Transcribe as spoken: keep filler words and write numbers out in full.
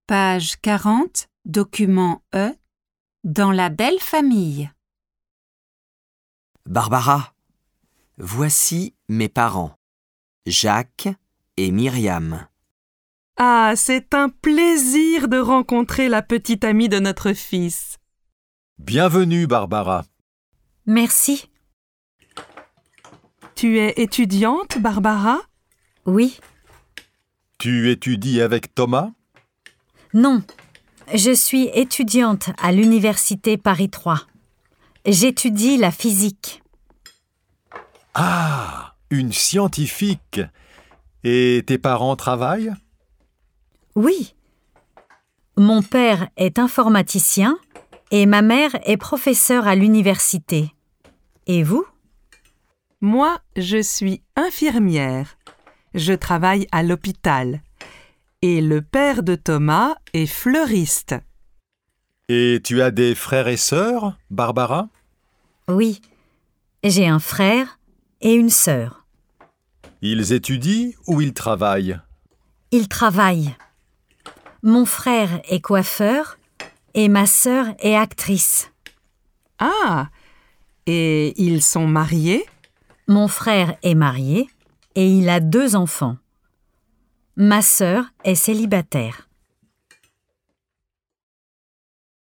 Page quarante, document E, dans la belle famille. Barbara, voici mes parents, Jacques et Myriam. Ah, c'est un plaisir de rencontrer la petite amie de notre fils. Bienvenue, Barbara. Merci. Tu es étudiante, Barbara? Oui. Tu étudies avec Thomas? Non. Je suis étudiante à l'université Paris trois. J'étudie la physique. Ah, une scientifique. Et tes parents travaillent? Oui. Mon père est informaticien et ma mère est professeure à l'université. Et vous? Moi, je suis infirmière. Je travaille à l'hôpital. Et le père de Thomas est fleuriste. Et tu as des frères et sœurs, Barbara? Oui. J'ai un frère et une sœur. Ils étudient ou ils travaillent? Ils travaillent. Mon frère est coiffeur et ma sœur est actrice. Ah! Et ils sont mariés? Mon frère est marié et il a deux enfants. Ma sœur est célibataire.